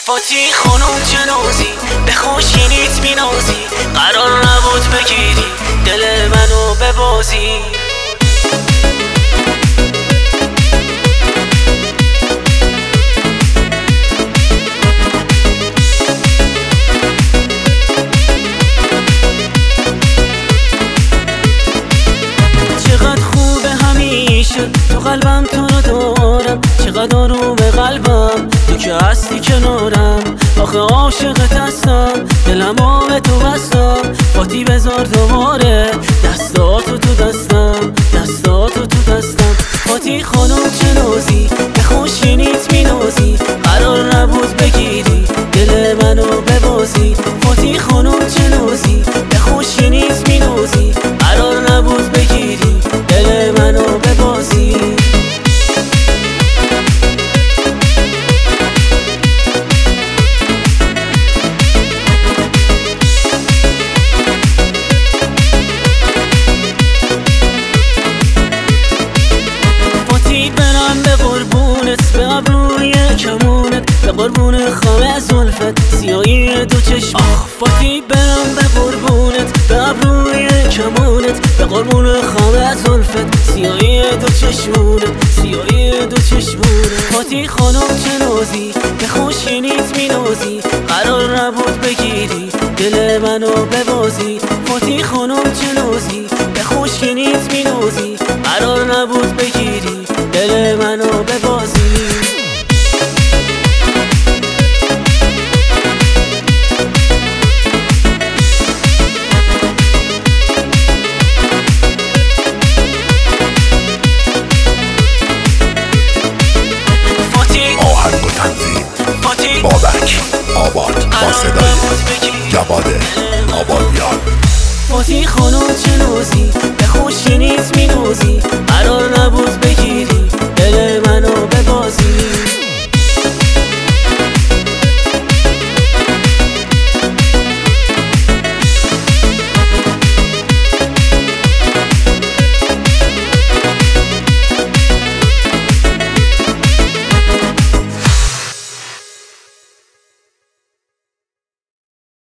فاتی خانم چه نازی، به خوشگلیت می نازی، قرار نبود بگیری دل منو ببازی. چقدر خوبه همیشه تو قلبم تو رو دارم، چقدر آروم قلبم تو که هستی کنارم. آخه عاشقت هستم، دلم به تو بستم. فاتی بذار دوباره دستاتو تو دستم، دستاتو تو دستم. فاتی خانم چه نازی، به خوشگلیت می نازی، قرار نبود بگیری دل منو ببازی. فاتی خانم چه نازی، به خوشگلیت می نازی، قرار نبود بگیری دل منو ببازی. به ابروی کمونت، به قربون خامه زلفت، سیاهی دو چشم. فاتی برم به قربونت، به ابروی کمونت، به قربون خامه زلفت، سیاهی دو چشمونت، سیاهی دو چشمونت. فاتی خانم چه نازی، به خوشگلیت می نازی، قرار نبود بگیری دل منو ببازی. فاتی خانم چه نازی، به خوشگلیت می نازی، قرار نبود بگیری دل منو ببازی. آهنگ و تنظیم بابک آباد با صدای جواد آبادیان. فاتی خانم چه نازی،